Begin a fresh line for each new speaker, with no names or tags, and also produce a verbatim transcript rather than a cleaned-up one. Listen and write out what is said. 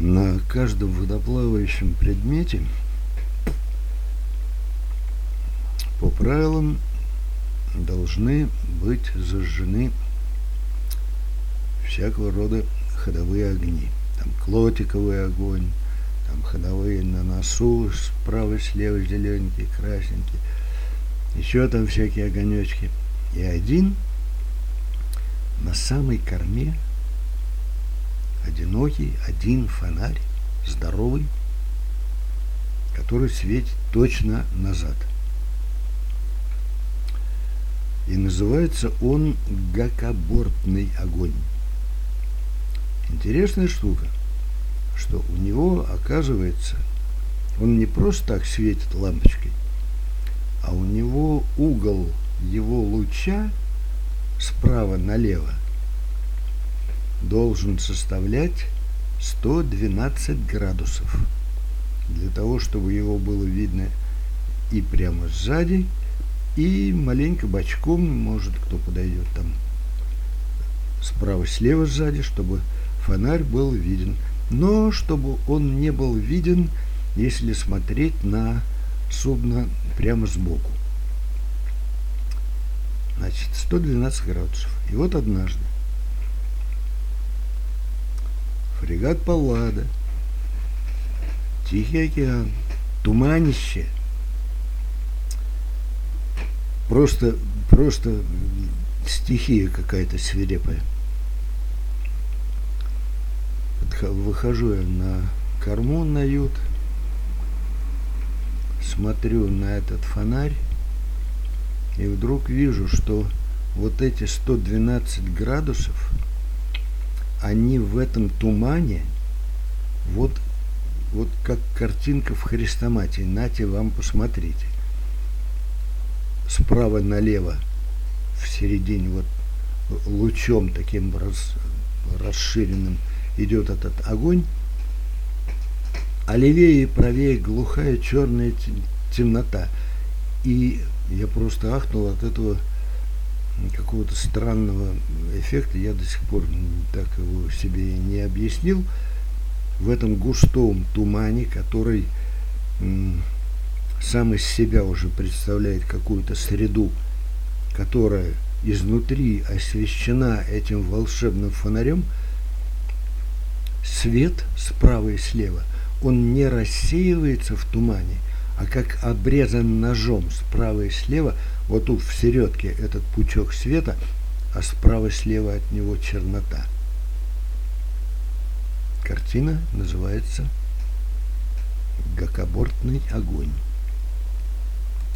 На каждом водоплавающем предмете по правилам должны быть зажжены всякого рода ходовые огни. Там клотиковый огонь, там ходовые на носу, справа, слева зелененькие, красненькие, еще там всякие огонечки. И один на самой корме, одинокий, один фонарь, здоровый, который светит точно назад. И называется он гакобортный огонь. Интересная штука, что у него, оказывается, он не просто так светит лампочкой, а у него угол его луча справа налево должен составлять сто двенадцать градусов. Для того, чтобы его было видно и прямо сзади, и маленько бочком, может, кто подойдет там справа-слева сзади, чтобы фонарь был виден. Но чтобы он не был виден, если смотреть на судно прямо сбоку. Значит, сто двенадцать градусов. И вот однажды фрегат Паллада, Тихий океан, туманище, просто, просто стихия какая-то свирепая. Выхожу я на корму, на ют, смотрю на этот фонарь, и вдруг вижу, что вот эти сто двенадцать градусов, они в этом тумане, вот, вот как картинка в хрестоматии. Нате вам, посмотрите. Справа налево, в середине, вот лучом таким рас, расширенным идет этот огонь, а левее и правее глухая черная темнота. И я просто ахнул от этого какого-то странного эффекта. Я до сих пор так его себе не объяснил. В этом густом тумане, который м, сам из себя уже представляет какую-то среду, которая изнутри освещена этим волшебным фонарем, свет справа и слева, он не рассеивается в тумане, а как обрезан ножом справа и слева, вот тут в середке этот пучок света, а справа и слева от него чернота. Картина называется «Гакобортный огонь».